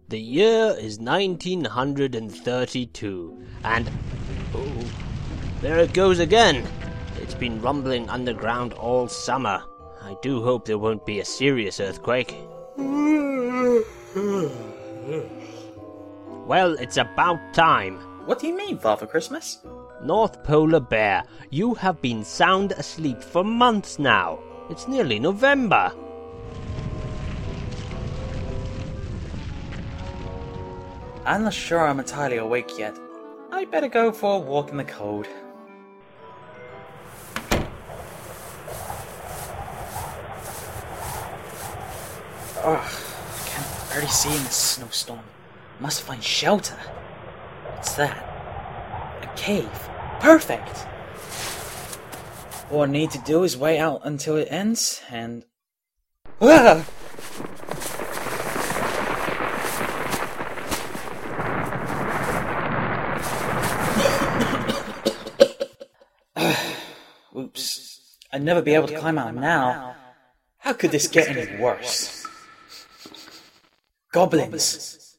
The year is 1932, and... oh, there it goes again. It's been rumbling underground all summer. I do hope there won't be a serious earthquake. Well, it's about time. What do you mean, Father Christmas? North Polar Bear, you have been sound asleep for months now. It's nearly November. I'm not sure I'm entirely awake yet. I better go for a walk in the cold. Ugh, I can barely see in this snowstorm. Must find shelter. What's that? A cave. Perfect! All I need to do is wait out until it ends, and... Ah! Oops. I'd never be able to climb out now. How could this get any worse? Goblins!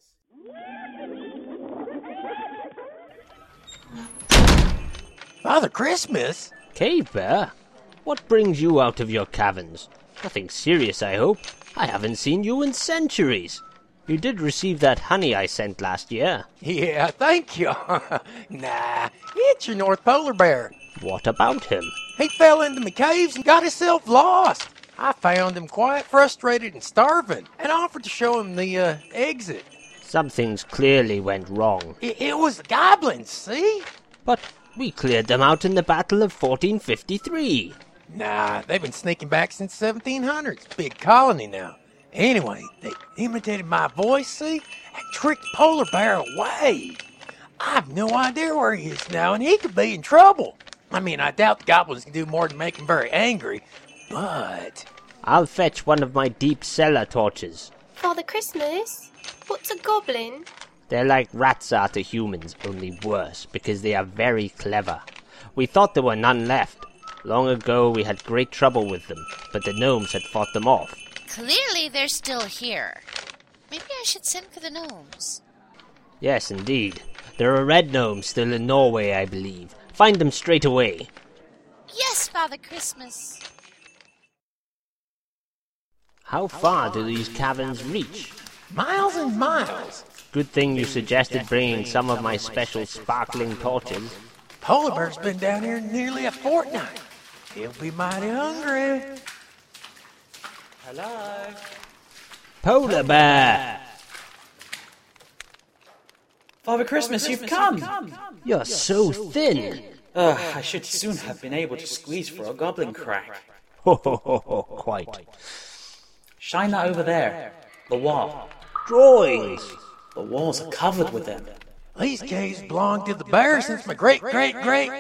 Father Christmas? Cave Bear? What brings you out of your caverns? Nothing serious, I hope. I haven't seen you in centuries. You did receive that honey I sent last year. Yeah, thank you. Nah, it's your North Polar Bear. What about him? He fell into my caves and got himself lost. I found him quite frustrated and starving, and offered to show him the exit. Something's clearly went wrong. It was the goblins, see? But we cleared them out in the Battle of 1453. Nah, they've been sneaking back since 1700s. Big colony now. Anyway, they imitated my voice, see? And tricked Polar Bear away. I've no idea where he is now, and he could be in trouble. I mean, I doubt the goblins can do more than make him very angry, but... I'll fetch one of my deep cellar torches. Father Christmas? What's a goblin? They're like rats are to humans, only worse, because they are very clever. We thought there were none left. Long ago we had great trouble with them, but the gnomes had fought them off. Clearly they're still here. Maybe I should send for the gnomes. Yes, indeed. There are red gnomes still in Norway, I believe. Find them straight away. Yes, Father Christmas. How far do these caverns reach? Miles and miles. Good thing you suggested bringing some of my special sparkling torches. Polar Bear's been down here nearly a fortnight. He'll be mighty hungry. Hello? Polar Bear! Father Christmas, you've come! You're so thin. I should soon have been able to squeeze through a goblin crack. Ho ho ho ho, quite. Shine that over there. The wall. Drawings! The walls are covered with them. These caves belong to the bear since my great. Cave Bear!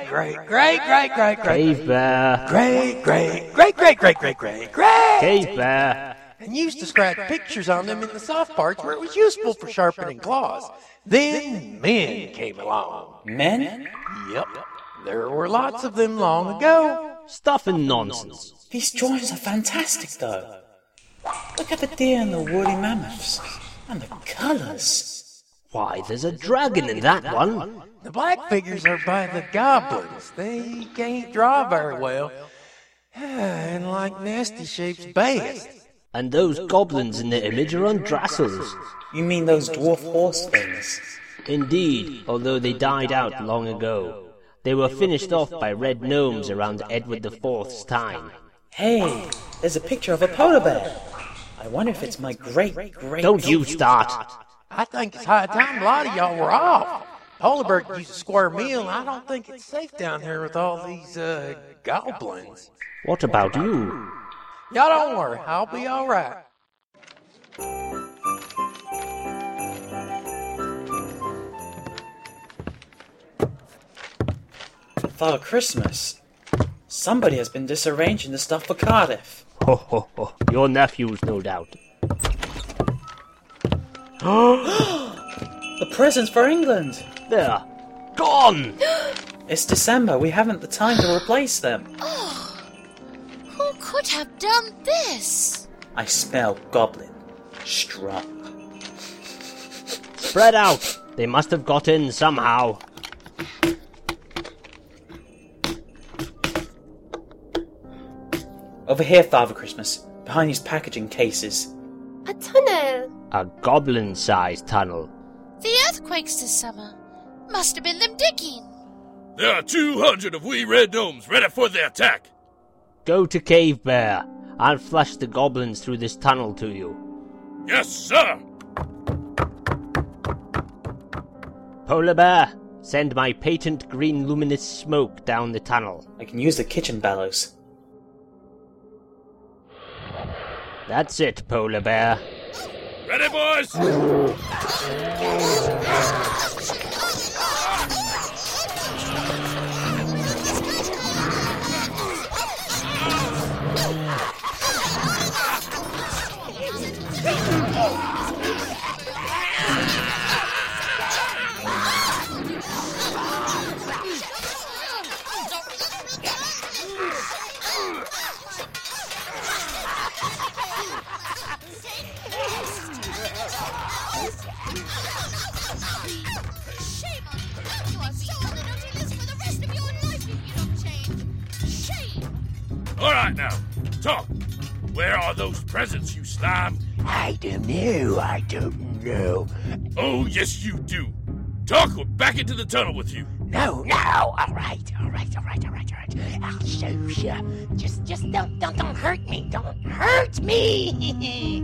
Cave Bear! And used to scratch pictures on them in the soft parts where it was useful for sharpening claws. Then men came along. Men? Yep, there were lots of them long ago. Stuff and nonsense. These drawings are fantastic, though. Look at the deer and the woolly mammoths. And the colours. Why, there's a dragon in that one. The black figures are by the goblins. They can't draw very well. And like nasty shapes best. And those goblins in the image are Andrassels. You mean those dwarf horse things? Indeed, although they died out long ago. They were finished off by red gnomes around Edward IV's time. Hey, there's a picture of a polar bear. I wonder if it's my great. Don't you start! I think it's high time a lot of y'all were off. Polar Bear could use a square meal, and I don't think it's safe down here with all these, goblins. What about you? Y'all don't worry, I'll be alright. Father Christmas, somebody has been disarranging the stuff for Cardiff. Ho ho ho, your nephews, no doubt. The presents for England! There, gone! It's December, we haven't the time to replace them. Who could have done this? I smell goblin. Strong. Spread out! They must have got in somehow. Over here, Father Christmas, behind these packaging cases. A tunnel! A goblin-sized tunnel. The earthquakes this summer must have been them digging. There are 200 of we red gnomes ready for the attack. Go to Cave Bear. I'll flush the goblins through this tunnel to you. Yes, sir. Polar Bear, send my patent green luminous smoke down the tunnel. I can use the kitchen bellows. That's it, Polar Bear. Ready, boys? Shame on you! You are so on the naughty list for the rest of your life if you don't change. Shame! All right, now, talk. Where are those presents, you slime? I don't know. Oh, yes, you do. Talk or back into the tunnel with you. No. All right. I'll show you. Just don't hurt me. Don't hurt me.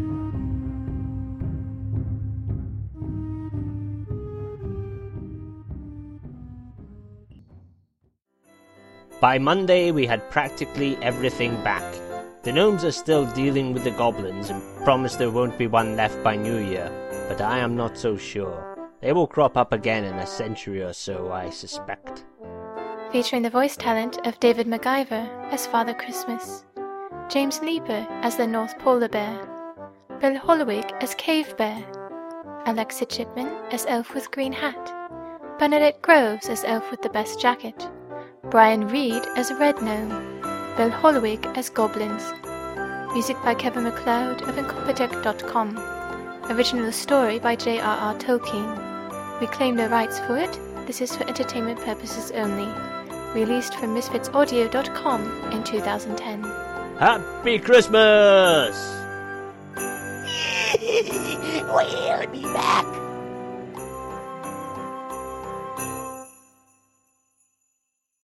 By Monday, we had practically everything back. The gnomes are still dealing with the goblins and promise there won't be one left by New Year, but I am not so sure. They will crop up again in a century or so, I suspect. Featuring the voice talent of David MacGyver as Father Christmas, James Leeper as the North Polar Bear, Bill Hollowig as Cave Bear, Alexa Chipman as Elf with Green Hat, Bernadette Groves as Elf with the Best Jacket, Brian Reed as Red Gnome, Bill Hollowig as Goblins. Music by Kevin MacLeod of Incompetech.com. Original story by J.R.R. Tolkien. We claim no rights for it. This is for entertainment purposes only. Released from MisfitsAudio.com in 2010. Happy Christmas! We'll be back.